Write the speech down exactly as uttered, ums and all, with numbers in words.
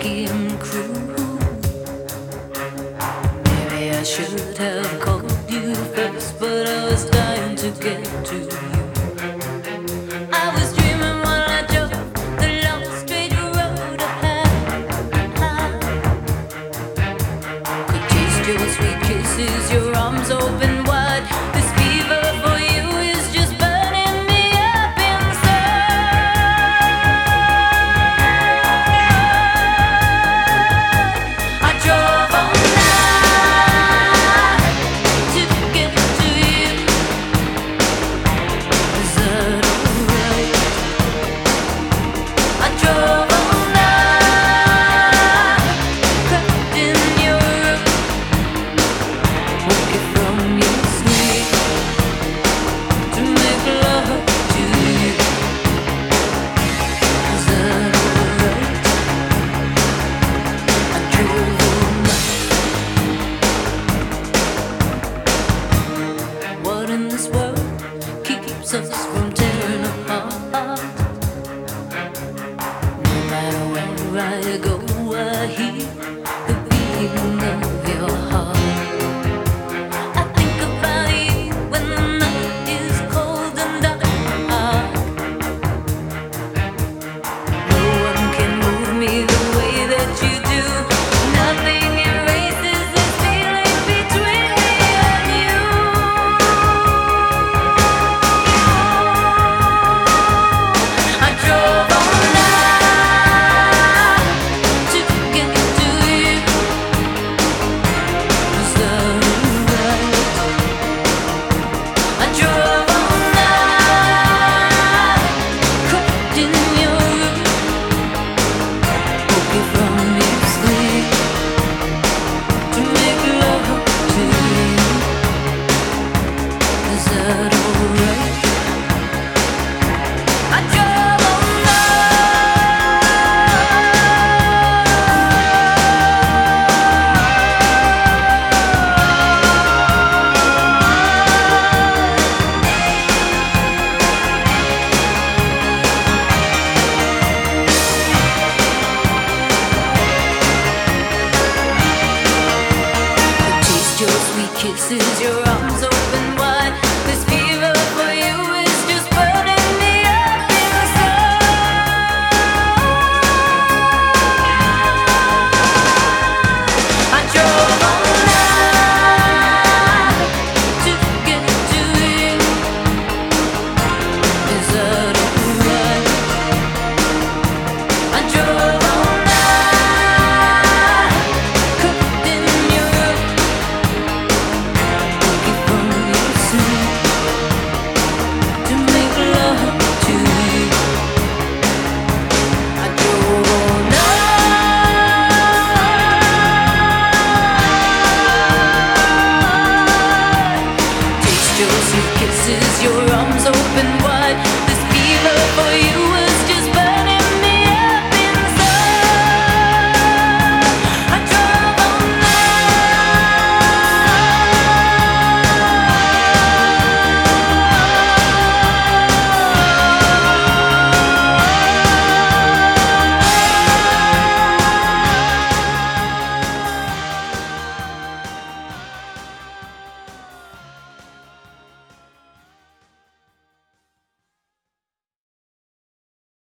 funky and cruel. Maybe I should have called you first, but I was dying to get to you. I was dreaming while I drove the long straight road ahead. Could taste your sweet kisses, your arms open wide. This fever for you is just burning me up inside. I drove all night to get to you. Is that alright? I drove all night, crept in your room, woke you from your sleep to make love to you. Is that alright? I drove all night. What in this world keeps us from tearing apart? No matter where I go, I hear the beating of your heart. I think about you when the night is cold and dark. No one can move me the way that you do. Nothing erases this feeling between me and you. I drove all night to get to you. Is that alright? I drove all night, crept in your room, woke you from your sleep to make love to you. Is that alright? I drove all night. Taste your sweet kisses, your arms